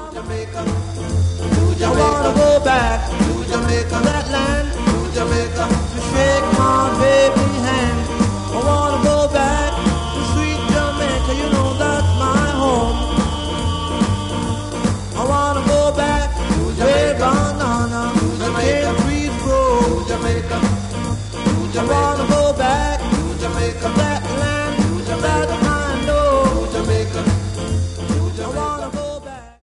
Jamaica, to Jamaica. I wanna go back to Jamaica, that land, to Jamaica, to shake my baby hand. I wanna go back to sweet Jamaica, you know that's my home. I wanna go back to where banana and trees grow. To Jamaica, to Jamaica. I wanna go back to Jamaica.